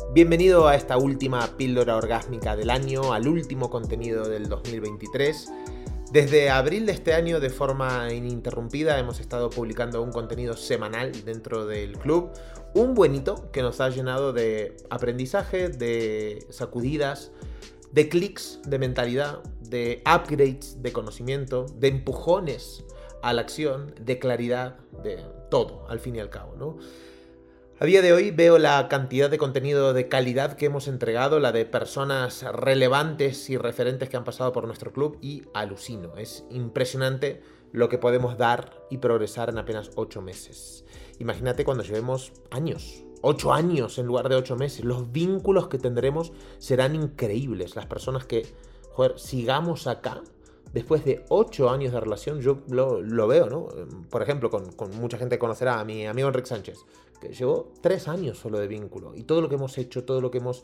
Bienvenido a esta última píldora orgásmica del año, al último contenido del 2023. Desde abril de este año, de forma ininterrumpida, hemos estado publicando un contenido semanal dentro del club. Un buen hito que nos ha llenado de aprendizaje, de sacudidas, de clics de mentalidad, de upgrades de conocimiento, de empujones a la acción, de claridad, de todo, al fin y al cabo, ¿no? A día de hoy veo la cantidad de contenido de calidad que hemos entregado, la de personas relevantes y referentes que han pasado por nuestro club y alucino. Es impresionante lo que podemos dar y progresar en apenas 8 meses. Imagínate cuando llevemos años, 8 años en lugar de 8 meses. Los vínculos que tendremos serán increíbles. Las personas que, sigamos acá. Después de 8 años de relación, yo lo veo, ¿no? Por ejemplo, con mucha gente que conocerá a mi amigo Enrique Sánchez, que llevó 3 años solo de vínculo. Y todo lo que hemos hecho, todo lo que hemos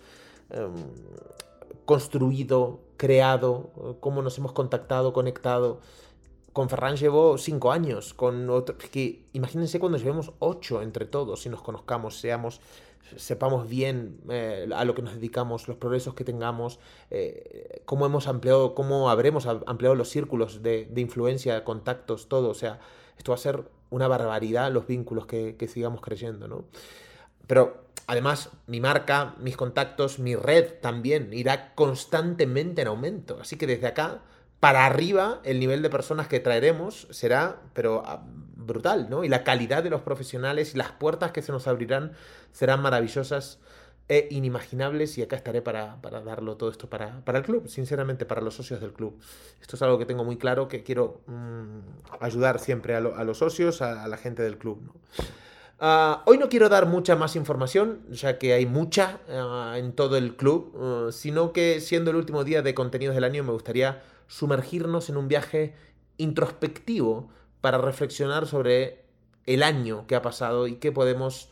construido, creado, cómo nos hemos contactado, conectado. Con Ferran llevó 5 años. Con otro, que imagínense cuando llevemos 8 entre todos y nos conozcamos, sepamos bien a lo que nos dedicamos, los progresos que tengamos, cómo habremos ampliado los círculos de influencia, contactos, todo. O sea, esto va a ser una barbaridad, los vínculos que sigamos creyendo, ¿no? Pero además, mi marca, mis contactos, mi red también irá constantemente en aumento. Así que desde acá para arriba, el nivel de personas que traeremos será, pero brutal, ¿no? Y la calidad de los profesionales y las puertas que se nos abrirán serán maravillosas e inimaginables. Y acá estaré para darlo todo esto para el club, sinceramente, para los socios del club. Esto es algo que tengo muy claro, que quiero ayudar siempre a los socios, a la gente del club, ¿no? Hoy no quiero dar mucha más información, ya que hay mucha en todo el club, sino que siendo el último día de contenidos del año me gustaría sumergirnos en un viaje introspectivo para reflexionar sobre el año que ha pasado y que podamos,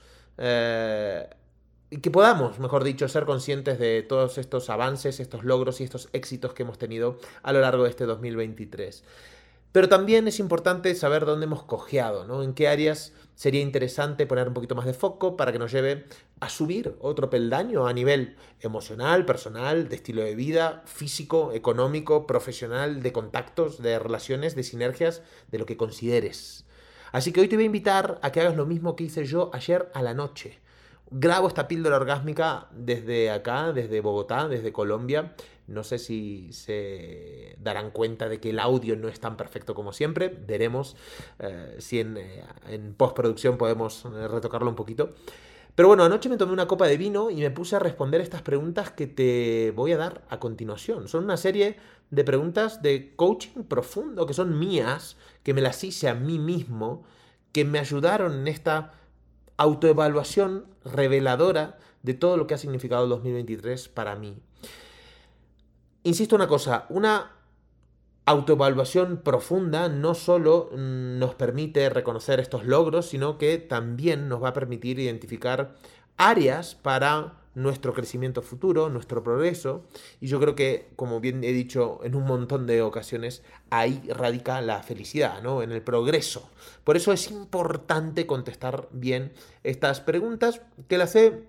mejor dicho, ser conscientes de todos estos avances, estos logros y estos éxitos que hemos tenido a lo largo de este 2023. Pero también es importante saber dónde hemos cojeado, ¿no? En qué áreas sería interesante poner un poquito más de foco para que nos lleve a subir otro peldaño a nivel emocional, personal, de estilo de vida, físico, económico, profesional, de contactos, de relaciones, de sinergias, de lo que consideres. Así que hoy te voy a invitar a que hagas lo mismo que hice yo ayer a la noche. Grabo esta píldora orgásmica desde acá, desde Bogotá, desde Colombia. No sé si se darán cuenta de que el audio no es tan perfecto como siempre. Veremos si en postproducción podemos retocarlo un poquito. Pero bueno, anoche me tomé una copa de vino y me puse a responder estas preguntas que te voy a dar a continuación. Son una serie de preguntas de coaching profundo que son mías, que me las hice a mí mismo, que me ayudaron en esta autoevaluación reveladora de todo lo que ha significado el 2023 para mí. Insisto una autoevaluación profunda no solo nos permite reconocer estos logros, sino que también nos va a permitir identificar áreas para nuestro crecimiento futuro, nuestro progreso. Y yo creo que, como bien he dicho en un montón de ocasiones, ahí radica la felicidad, ¿no? En el progreso. Por eso es importante contestar bien estas preguntas, que las he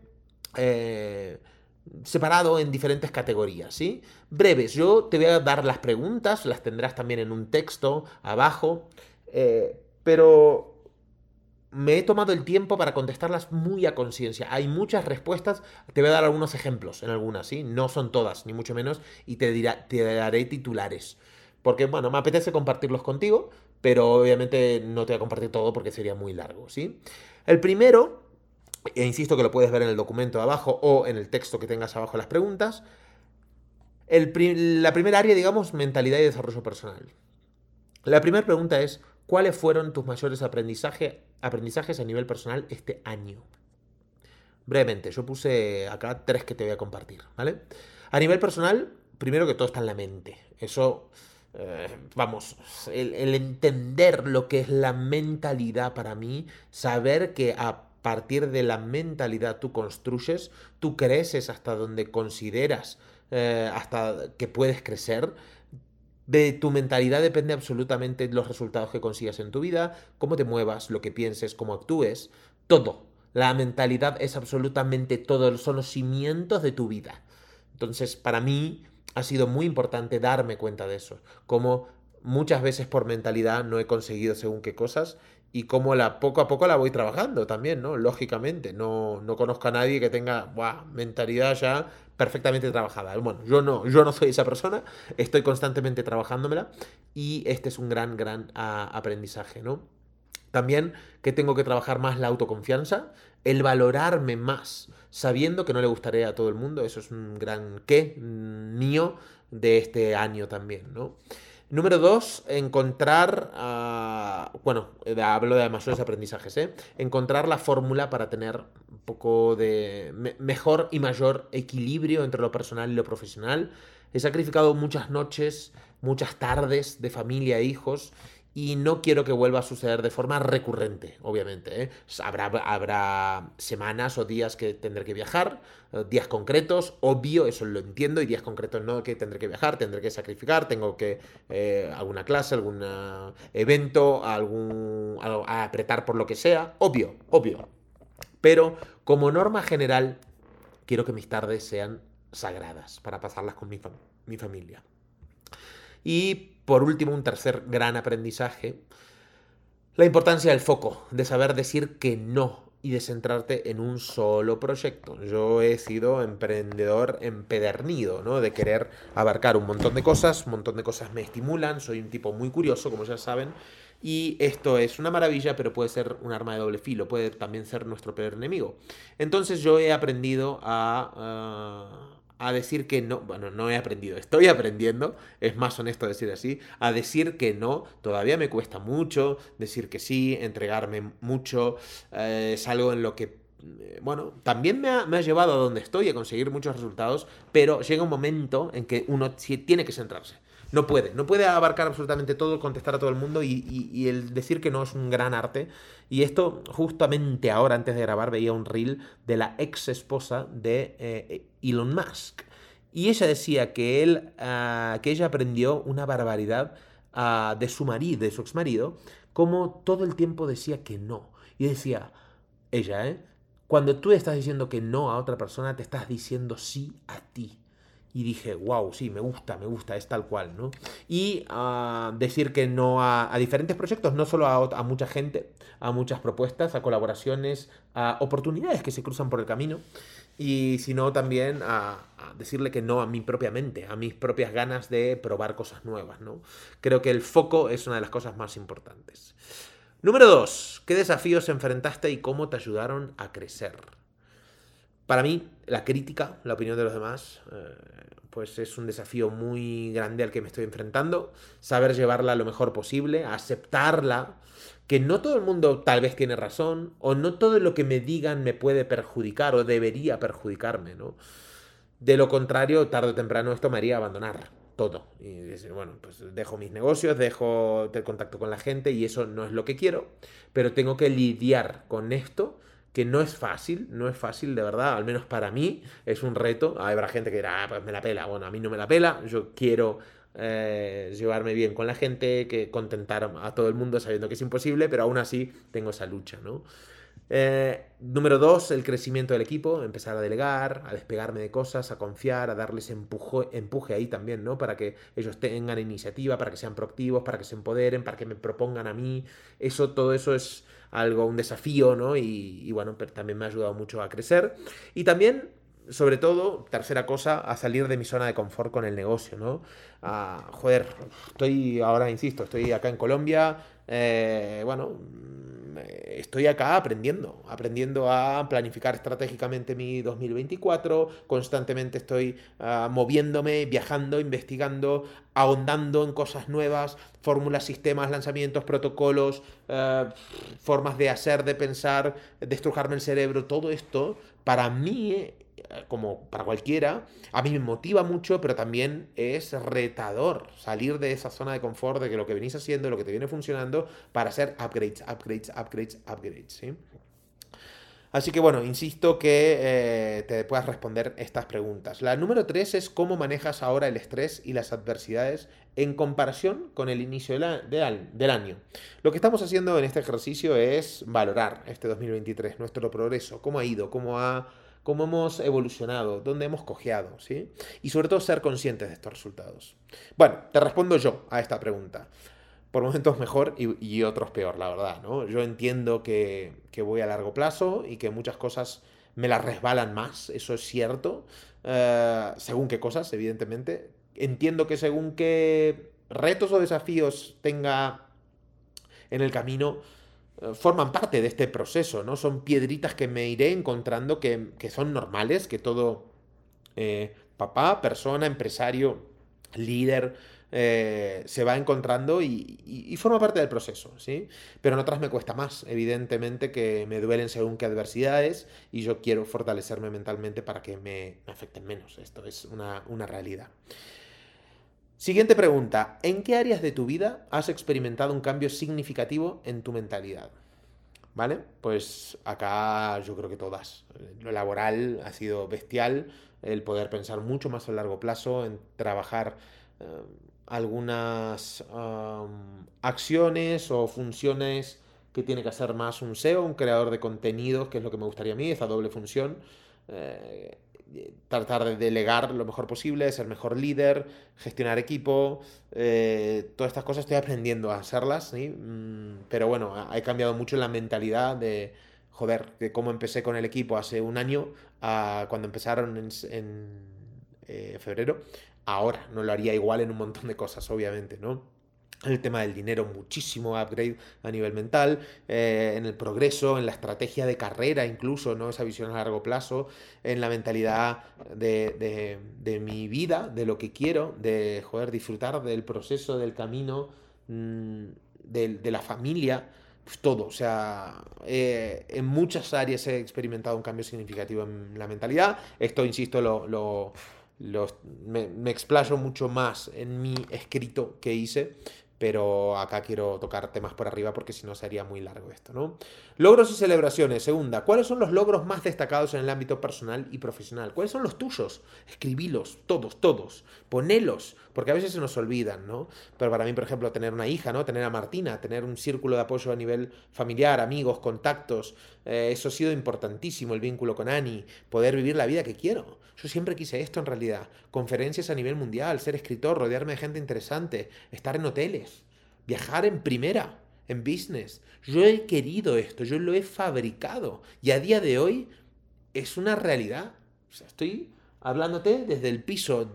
separado en diferentes categorías, ¿sí? Breves. Yo te voy a dar las preguntas, las tendrás también en un texto abajo, pero me he tomado el tiempo para contestarlas muy a conciencia. Hay muchas respuestas, te voy a dar algunos ejemplos en algunas, ¿sí? No son todas, ni mucho menos, y te daré titulares. Porque, bueno, me apetece compartirlos contigo, pero obviamente no te voy a compartir todo porque sería muy largo, ¿sí? El primero, e insisto que lo puedes ver en el documento de abajo o en el texto que tengas abajo las preguntas. La primera área, digamos, mentalidad y desarrollo personal. La primera pregunta es, ¿cuáles fueron tus mayores aprendizajes a nivel personal este año? Brevemente, yo puse acá 3 que te voy a compartir, ¿vale? A nivel personal, primero que todo está en la mente. Eso, el entender lo que es la mentalidad para mí, saber que a partir de la mentalidad tú construyes, tú creces hasta donde consideras, hasta que puedes crecer. De tu mentalidad depende absolutamente los resultados que consigas en tu vida, cómo te muevas, lo que pienses, cómo actúes, todo. La mentalidad es absolutamente todo, son los cimientos de tu vida. Entonces, para mí ha sido muy importante darme cuenta de eso, como muchas veces por mentalidad no he conseguido según qué cosas y cómo poco a poco la voy trabajando también, ¿no? Lógicamente, no conozco a nadie que tenga mentalidad ya perfectamente trabajada. Bueno, yo no soy esa persona, estoy constantemente trabajándomela y este es un gran aprendizaje, ¿no? También que tengo que trabajar más la autoconfianza, el valorarme más, sabiendo que no le gustaré a todo el mundo. Eso es un gran qué mío de este año también, ¿no? Número dos, encontrar, hablo de mayores aprendizajes, ¿eh? Encontrar la fórmula para tener un poco de mejor y mayor equilibrio entre lo personal y lo profesional. He sacrificado muchas noches, muchas tardes de familia e hijos y no quiero que vuelva a suceder de forma recurrente, obviamente, ¿eh? Habrá semanas o días que tendré que viajar, días concretos, obvio, eso lo entiendo, y días concretos no, que tendré que viajar, tendré que sacrificar, tengo que alguna clase, algún evento, a apretar por lo que sea, obvio. Pero como norma general, quiero que mis tardes sean sagradas para pasarlas con mi familia. Y por último, un tercer gran aprendizaje, la importancia del foco, de saber decir que no y de centrarte en un solo proyecto. Yo he sido emprendedor empedernido, ¿no? De querer abarcar un montón de cosas me estimulan, soy un tipo muy curioso, como ya saben, y esto es una maravilla, pero puede ser un arma de doble filo, puede también ser nuestro peor enemigo. Entonces yo he aprendido a decir que no, bueno, no he aprendido, estoy aprendiendo, es más honesto decir así, a decir que no, todavía me cuesta mucho, decir que sí, entregarme mucho, es algo en lo que, bueno, también me ha llevado a donde estoy, a conseguir muchos resultados, pero llega un momento en que uno tiene que centrarse. No puede abarcar absolutamente todo, contestar a todo el mundo y el decir que no es un gran arte. Y esto justamente ahora, antes de grabar, veía un reel de la ex esposa de Elon Musk. Y ella decía que ella aprendió una barbaridad de su marido, de su ex marido, como todo el tiempo decía que no. Y decía, ella, cuando tú estás diciendo que no a otra persona, te estás diciendo sí a ti. Y dije, wow, sí, me gusta, es tal cual, ¿no? Y decir que no a diferentes proyectos, no solo a mucha gente, a muchas propuestas, a colaboraciones, a oportunidades que se cruzan por el camino, y sino también a decirle que no a mi propia mente, a mis propias ganas de probar cosas nuevas, ¿no? Creo que el foco es una de las cosas más importantes. Número 2. ¿Qué desafíos enfrentaste y cómo te ayudaron a crecer? Para mí, la crítica, la opinión de los demás, pues es un desafío muy grande al que me estoy enfrentando. Saber llevarla lo mejor posible, aceptarla, que no todo el mundo tal vez tiene razón, o no todo lo que me digan me puede perjudicar o debería perjudicarme, ¿no? De lo contrario, tarde o temprano esto me haría abandonar todo. Y decir, bueno, pues dejo mis negocios, dejo el contacto con la gente y eso no es lo que quiero, pero tengo que lidiar con esto que no es fácil de verdad, al menos para mí es un reto. Habrá gente que dirá, pues me la pela. Bueno, a mí no me la pela, yo quiero llevarme bien con la gente, que contentar a todo el mundo sabiendo que es imposible, pero aún así tengo esa lucha, ¿no? Número 2, el crecimiento del equipo, empezar a delegar, a despegarme de cosas, a confiar, a darles empuje ahí también, ¿no? Para que ellos tengan iniciativa, para que sean proactivos, para que se empoderen, para que me propongan a mí. Todo eso es un desafío, ¿no? Y bueno, pero también me ha ayudado mucho a crecer. Y también, sobre todo, tercera cosa, a salir de mi zona de confort con el negocio, ¿no? Insisto, estoy acá en Colombia, estoy acá aprendiendo a planificar estratégicamente mi 2024, constantemente estoy moviéndome, viajando, investigando, ahondando en cosas nuevas, fórmulas, sistemas, lanzamientos, protocolos, formas de hacer, de pensar, de estrujarme el cerebro, todo esto, para mí, como para cualquiera, a mí me motiva mucho, pero también es retador salir de esa zona de confort, de que lo que venís haciendo, lo que te viene funcionando, para hacer upgrades, ¿sí? Así que bueno, insisto que te puedas responder estas preguntas. La número 3 es cómo manejas ahora el estrés y las adversidades en comparación con el inicio del año. Lo que estamos haciendo en este ejercicio es valorar este 2023, nuestro progreso, cómo ha ido, cómo hemos evolucionado, dónde hemos cojeado, ¿sí? Y sobre todo ser conscientes de estos resultados. Bueno, te respondo yo a esta pregunta. Por momentos mejor y otros peor, la verdad, ¿no? Yo entiendo que voy a largo plazo y que muchas cosas me las resbalan más, eso es cierto, según qué cosas, evidentemente. Entiendo que según qué retos o desafíos tenga en el camino, forman parte de este proceso, ¿no? Son piedritas que me iré encontrando que son normales, que todo papá, persona, empresario, líder, se va encontrando y forma parte del proceso, ¿sí? Pero en otras me cuesta más, evidentemente, que me duelen según qué adversidades y yo quiero fortalecerme mentalmente para que me afecten menos. Esto es una realidad. Siguiente pregunta. ¿En qué áreas de tu vida has experimentado un cambio significativo en tu mentalidad? ¿Vale? Pues acá yo creo que todas. Lo laboral ha sido bestial, el poder pensar mucho más a largo plazo, en trabajar eh, algunas acciones o funciones que tiene que hacer más un SEO, un creador de contenidos, que es lo que me gustaría a mí, esa doble función. eh, Tratar de delegar lo mejor posible, ser mejor líder, gestionar equipo, todas estas cosas estoy aprendiendo a hacerlas, ¿sí? Pero bueno, he cambiado mucho en la mentalidad de, joder, de cómo empecé con el equipo hace un año a cuando empezaron en febrero. Ahora no lo haría igual en un montón de cosas, obviamente, ¿no? El tema del dinero, muchísimo upgrade a nivel mental, en el progreso, en la estrategia de carrera incluso, ¿no? Esa visión a largo plazo, en la mentalidad de mi vida, de lo que quiero, de joder, disfrutar del proceso, del camino, de la familia, pues todo. O sea, en muchas áreas he experimentado un cambio significativo en la mentalidad. Esto, insisto, me explayo mucho más en mi escrito que hice, pero acá quiero tocar temas por arriba porque si no sería muy largo esto, ¿no? Logros y celebraciones. Segunda, ¿cuáles son los logros más destacados en el ámbito personal y profesional? ¿Cuáles son los tuyos? Escribilos, todos, todos. Ponelos, porque a veces se nos olvidan, ¿no? Pero para mí, por ejemplo, tener una hija, ¿no? Tener a Martina, tener un círculo de apoyo a nivel familiar, amigos, contactos, eso ha sido importantísimo, el vínculo con Ani, poder vivir la vida que quiero. Yo siempre quise esto en realidad. Conferencias a nivel mundial, ser escritor, rodearme de gente interesante, estar en hoteles, viajar en primera, en business. Yo he querido esto, yo lo he fabricado y a día de hoy es una realidad. O sea, estoy hablándote desde el piso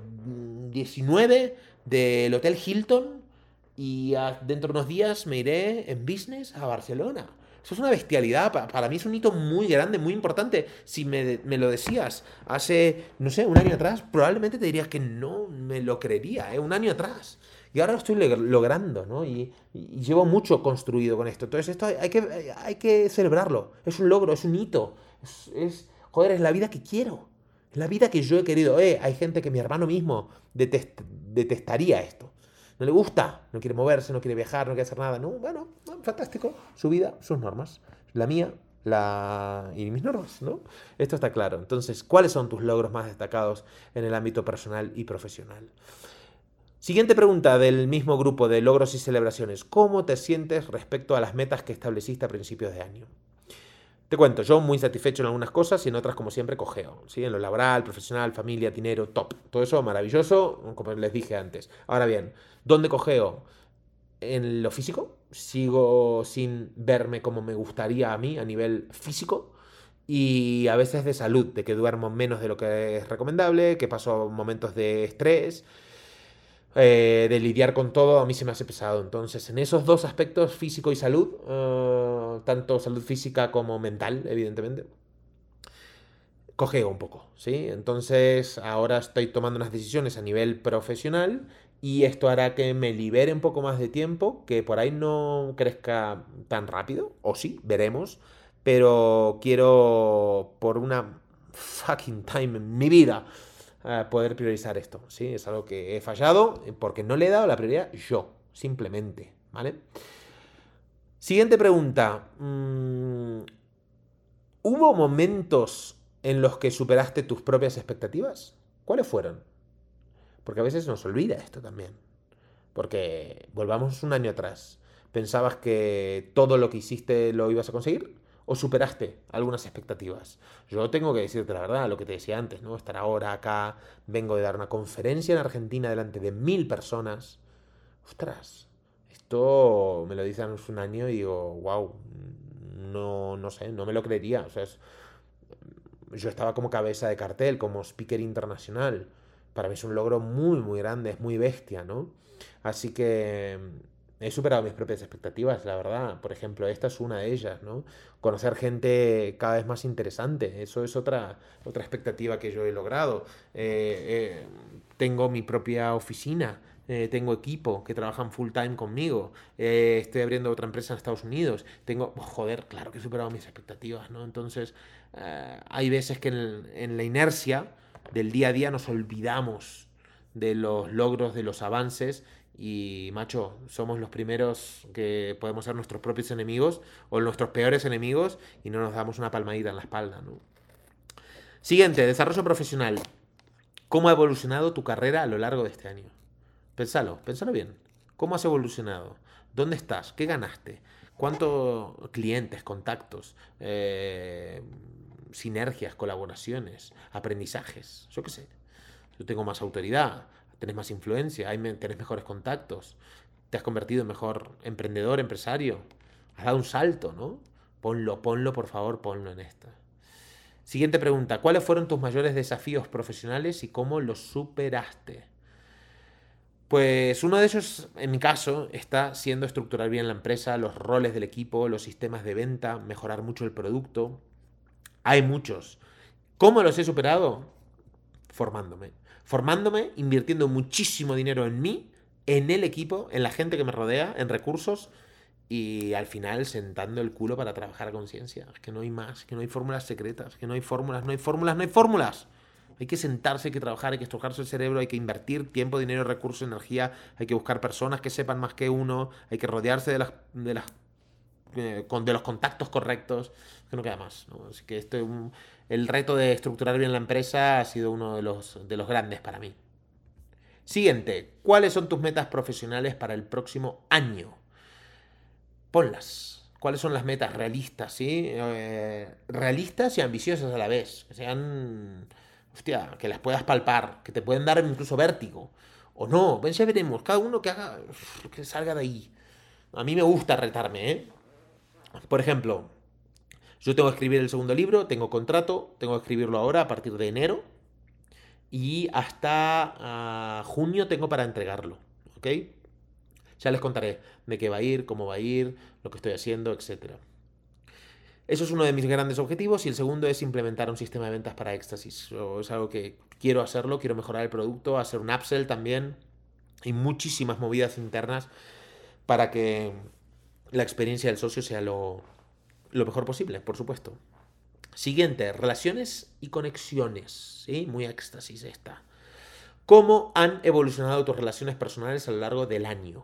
19 del Hotel Hilton y dentro de unos días me iré en business a Barcelona. Eso es una bestialidad. Para mí es un hito muy grande, muy importante. Si me lo decías hace, no sé, un año atrás, probablemente te dirías que no me lo creería, ¿eh? Un año atrás. Y ahora lo estoy logrando, ¿no? Y llevo mucho construido con esto. Entonces esto hay que celebrarlo. Es un logro, es un hito. Joder, es la vida que quiero. Es la vida que yo he querido. Hay gente que mi hermano mismo detestaría esto. No le gusta, no quiere moverse, no quiere viajar, no quiere hacer nada. No, bueno, fantástico. Su vida, sus normas. La mía, y mis normas, ¿no? Esto está claro. Entonces, ¿cuáles son tus logros más destacados en el ámbito personal y profesional? Siguiente pregunta del mismo grupo de logros y celebraciones. ¿Cómo te sientes respecto a las metas que estableciste a principios de año? Te cuento, yo muy satisfecho en algunas cosas y en otras, como siempre, cojeo. ¿Sí? En lo laboral, profesional, familia, dinero, top. Todo eso maravilloso, como les dije antes. Ahora bien, ¿dónde cojeo? En lo físico. Sigo sin verme como me gustaría a mí a nivel físico. Y a veces de salud, de que duermo menos de lo que es recomendable, que paso momentos de estrés, de lidiar con todo, a mí se me hace pesado. Entonces, en esos dos aspectos, físico y salud, tanto salud física como mental, evidentemente, cojeo un poco, ¿sí? Entonces, ahora estoy tomando unas decisiones a nivel profesional y esto hará que me libere un poco más de tiempo, que por ahí no crezca tan rápido, o sí, veremos, pero quiero por una fucking time en mi vida poder priorizar esto, ¿sí? Es algo que he fallado porque no le he dado la prioridad yo, simplemente, ¿vale? Siguiente pregunta. ¿Hubo momentos en los que superaste tus propias expectativas? ¿Cuáles fueron? Porque a veces nos olvida esto también. Porque volvamos un año atrás. ¿Pensabas que todo lo que hiciste lo ibas a conseguir? ¿O superaste algunas expectativas? Yo tengo que decirte la verdad, lo que te decía antes, ¿no? Estar ahora acá, vengo de dar una conferencia en Argentina delante de 1000 personas. Ostras, esto me lo dicen hace un año y digo, wow, no sé, no me lo creería. O sea, yo estaba como cabeza de cartel, como speaker internacional. Para mí es un logro muy, muy grande, es muy bestia, ¿no? Así que he superado mis propias expectativas, la verdad. Por ejemplo, esta es una de ellas, ¿no? Conocer gente cada vez más interesante. Eso es otra expectativa que yo he logrado. Tengo mi propia oficina. Tengo equipo que trabajan full time conmigo. Estoy abriendo otra empresa en Estados Unidos. Tengo, joder, claro que he superado mis expectativas, ¿no? Entonces, hay veces que en la inercia del día a día nos olvidamos de los logros, de los avances y, macho, somos los primeros que podemos ser nuestros propios enemigos o nuestros peores enemigos y no nos damos una palmadita en la espalda, ¿no? Siguiente, desarrollo profesional. ¿Cómo ha evolucionado tu carrera a lo largo de este año? Pénsalo bien. ¿Cómo has evolucionado? ¿Dónde estás? ¿Qué ganaste? ¿Cuántos clientes, contactos, sinergias, colaboraciones, aprendizajes? Yo qué sé. Yo tengo más autoridad, tenés más influencia, tenés mejores contactos, te has convertido en mejor emprendedor, empresario. Has dado un salto, ¿no? Ponlo, por favor, ponlo en esta. Siguiente pregunta. ¿Cuáles fueron tus mayores desafíos profesionales y cómo los superaste? Pues uno de ellos, en mi caso, está siendo estructurar bien la empresa, los roles del equipo, los sistemas de venta, mejorar mucho el producto. Hay muchos. ¿Cómo los he superado? Formándome. Formándome, invirtiendo muchísimo dinero en mí, en el equipo, en la gente que me rodea, en recursos y al final sentando el culo para trabajar a conciencia. Es que no hay más, que no hay fórmulas secretas, que no hay fórmulas, no hay fórmulas, no hay fórmulas. Hay que sentarse, hay que trabajar, hay que estrujarse el cerebro, hay que invertir tiempo, dinero, recursos, energía, hay que buscar personas que sepan más que uno, hay que rodearse de los contactos correctos, que no queda más, ¿no? Así que el reto de estructurar bien la empresa ha sido uno de los grandes para mí. Siguiente, ¿cuáles son tus metas profesionales para el próximo año? Ponlas. ¿Cuáles son las metas realistas, sí? Realistas y ambiciosas a la vez. Que sean, hostia, que las puedas palpar, que te pueden dar incluso vértigo. O no, ya veremos. Cada uno que haga, que salga de ahí. A mí me gusta retarme, ¿eh? Por ejemplo, yo tengo que escribir el segundo libro, tengo contrato, tengo que escribirlo ahora a partir de enero y hasta junio tengo para entregarlo, ¿ok? Ya les contaré de qué va a ir, cómo va a ir, lo que estoy haciendo, etcétera. Eso es uno de mis grandes objetivos y el segundo es implementar un sistema de ventas para Éxtasis. Es algo que quiero hacerlo, quiero mejorar el producto, hacer un upsell también y muchísimas movidas internas para que la experiencia del socio sea lo mejor posible, por supuesto. Siguiente, relaciones y conexiones. ¿Sí? Muy éxtasis esta. ¿Cómo han evolucionado tus relaciones personales a lo largo del año?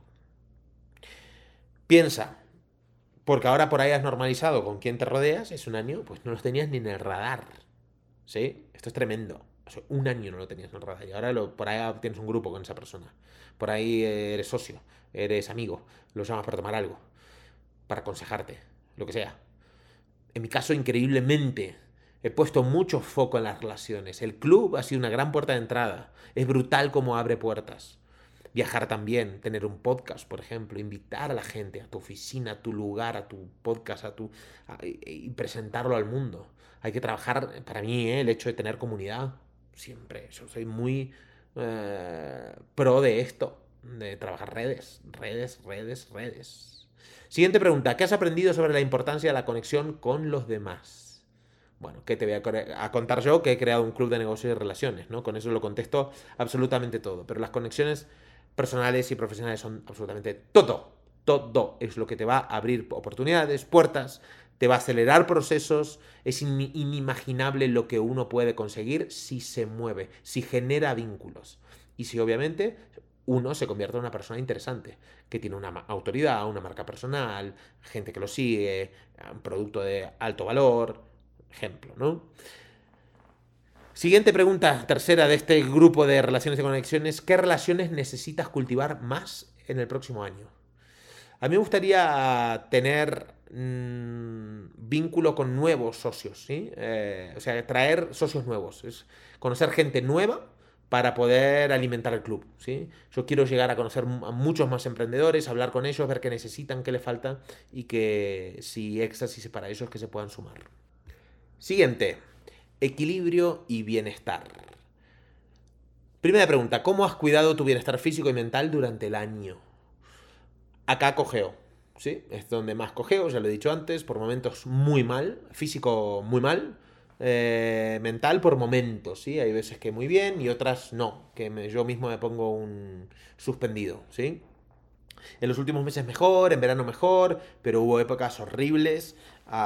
Piensa, porque ahora por ahí has normalizado con quién te rodeas, es un año, pues no los tenías ni en el radar. ¿Sí? Esto es tremendo. O sea, un año no lo tenías en el radar y ahora por ahí tienes un grupo con esa persona. Por ahí eres socio, eres amigo, lo llamas para tomar algo, para aconsejarte, lo que sea. En mi caso, increíblemente, he puesto mucho foco en las relaciones. El club ha sido una gran puerta de entrada. Es brutal cómo abre puertas. Viajar también, tener un podcast, por ejemplo, invitar a la gente a tu oficina, a tu lugar, a tu podcast, y presentarlo al mundo. Hay que trabajar, para mí, el hecho de tener comunidad, siempre. Yo soy muy pro de esto, de trabajar redes. Siguiente pregunta, ¿qué has aprendido sobre la importancia de la conexión con los demás? Bueno, ¿qué te voy a contar yo? Que he creado un club de negocios y relaciones, ¿no? Con eso lo contesto absolutamente todo. Pero las conexiones personales y profesionales son absolutamente todo. Todo es lo que te va a abrir oportunidades, puertas, te va a acelerar procesos. Es inimaginable lo que uno puede conseguir si se mueve, si genera vínculos. Y si obviamente uno se convierte en una persona interesante, que tiene una autoridad, una marca personal, gente que lo sigue, un producto de alto valor, ejemplo, ¿no? Siguiente pregunta, tercera de este grupo de relaciones y conexiones. ¿Qué relaciones necesitas cultivar más en el próximo año? A mí me gustaría tener vínculo con nuevos socios, ¿sí? O sea, traer socios nuevos. Es conocer gente nueva para poder alimentar el club, ¿sí? Yo quiero llegar a conocer a muchos más emprendedores, hablar con ellos, ver qué necesitan, qué les falta y que si éxtasis es para ellos que se puedan sumar. Siguiente, equilibrio y bienestar. Primera pregunta, ¿cómo has cuidado tu bienestar físico y mental durante el año? Acá cojeo, ¿sí? Es donde más cojeo, ya lo he dicho antes, por momentos muy mal, físico muy mal, mental por momentos, ¿sí? Hay veces que muy bien y otras no, que yo mismo me pongo un suspendido, ¿sí? En los últimos meses mejor, en verano mejor, pero hubo épocas horribles.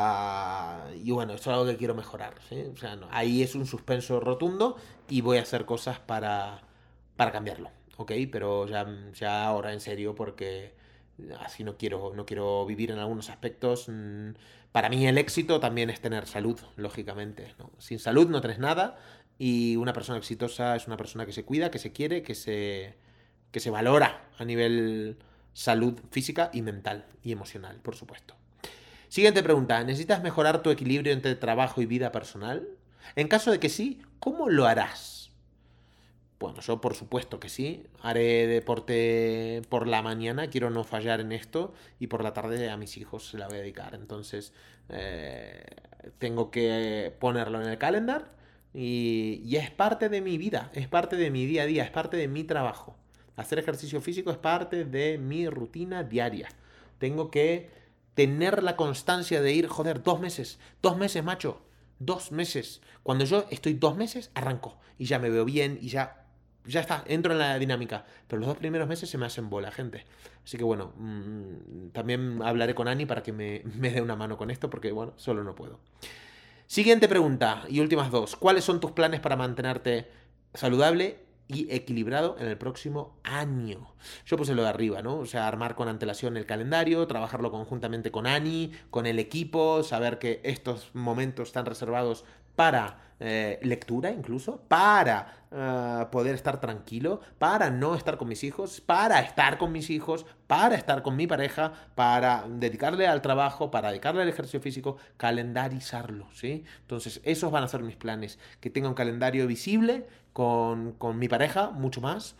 Y bueno, eso es algo que quiero mejorar, ¿sí? O sea, no, ahí es un suspenso rotundo y voy a hacer cosas para cambiarlo, ¿ok? Pero ya ahora en serio porque así no quiero vivir en algunos aspectos. Para mí el éxito también es tener salud, lógicamente, ¿no? Sin salud no tenés nada y una persona exitosa es una persona que se cuida, que se quiere, que se valora a nivel salud física y mental y emocional, por supuesto. Siguiente pregunta, ¿necesitas mejorar tu equilibrio entre trabajo y vida personal? En caso de que sí, ¿cómo lo harás? Bueno, yo por supuesto que sí. Haré deporte por la mañana, quiero no fallar en esto, y por la tarde a mis hijos se la voy a dedicar. Entonces, eh, tengo que ponerlo en el calendar y es parte de mi vida, es parte de mi día a día, es parte de mi trabajo. Hacer ejercicio físico es parte de mi rutina diaria. Tengo que tener la constancia de ir, joder, 2 meses, macho, 2 meses. Cuando yo estoy 2 meses, arranco y ya me veo bien y ya está, entro en la dinámica. Pero los 2 primeros meses se me hacen bola, gente. Así que bueno, también hablaré con Ani para que me dé una mano con esto, porque bueno, solo no puedo. Siguiente pregunta y últimas dos. ¿Cuáles son tus planes para mantenerte saludable y equilibrado en el próximo año? Yo puse lo de arriba, ¿no? O sea, armar con antelación el calendario, trabajarlo conjuntamente con Ani, con el equipo, saber que estos momentos están reservados para lectura incluso, para poder estar tranquilo, para no estar con mis hijos, para estar con mis hijos, para estar con mi pareja, para dedicarle al trabajo, para dedicarle al ejercicio físico, calendarizarlo, ¿sí? Entonces, esos van a ser mis planes, que tenga un calendario visible con mi pareja, mucho más.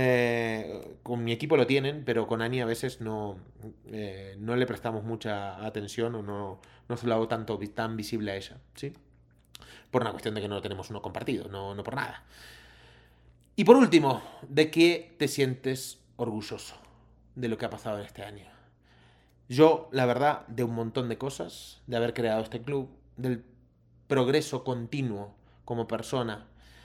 Con mi equipo lo tienen, pero con Ani a veces no le prestamos mucha atención o no se lo hago tan visible a ella, ¿sí? Por una cuestión de que no lo tenemos uno compartido, no por nada. Y por último, ¿de qué te sientes orgulloso de lo que ha pasado en este año? Yo, la verdad, de un montón de cosas, de haber creado este club, del progreso continuo como persona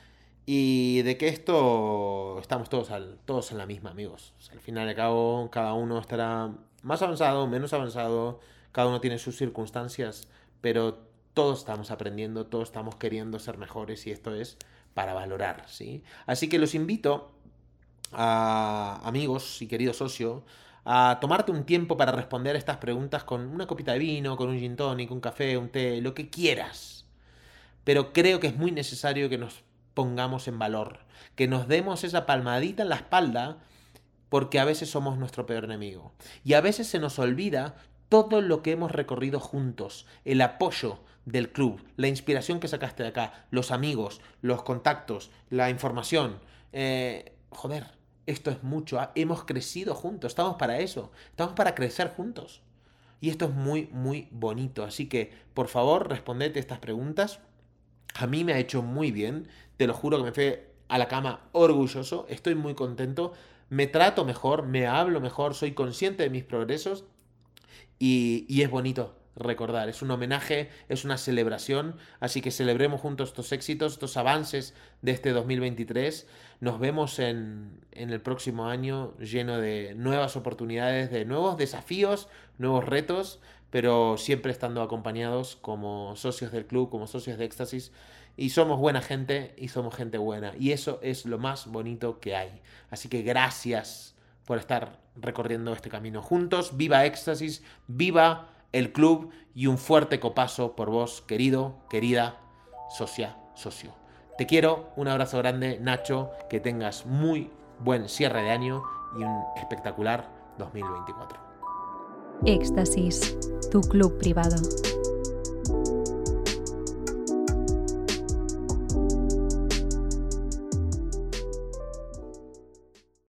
y de que esto estamos todos en la misma, amigos. O sea, al final y al cabo, cada uno estará más avanzado, menos avanzado, cada uno tiene sus circunstancias, pero todos estamos aprendiendo, todos estamos queriendo ser mejores y esto es para valorar, ¿sí? Así que los invito a amigos y querido socio a tomarte un tiempo para responder estas preguntas con una copita de vino, con un gin tonic, un café, un té, lo que quieras. Pero creo que es muy necesario que nos pongamos en valor, que nos demos esa palmadita en la espalda, porque a veces somos nuestro peor enemigo. Y a veces se nos olvida todo lo que hemos recorrido juntos, el apoyo del club, la inspiración que sacaste de acá, los amigos, los contactos, la información. Joder, esto es mucho. Hemos crecido juntos, estamos para eso, estamos para crecer juntos. Y esto es muy, muy bonito. Así que, por favor, respondete estas preguntas. A mí me ha hecho muy bien, te lo juro que me fui a la cama orgulloso, estoy muy contento, me trato mejor, me hablo mejor, soy consciente de mis progresos y es bonito recordar, es un homenaje, es una celebración, así que celebremos juntos estos éxitos, estos avances de este 2023. Nos vemos en el próximo año lleno de nuevas oportunidades, de nuevos desafíos, nuevos retos, pero siempre estando acompañados como socios del club, como socios de Éxtasis. Y somos buena gente y somos gente buena. Y eso es lo más bonito que hay. Así que gracias por estar recorriendo este camino juntos. Viva Éxtasis, viva el club y un fuerte copazo por vos, querido, querida, socia, socio. Te quiero, un abrazo grande, Nacho, que tengas muy buen cierre de año y un espectacular 2024. Éxtasis, tu club privado.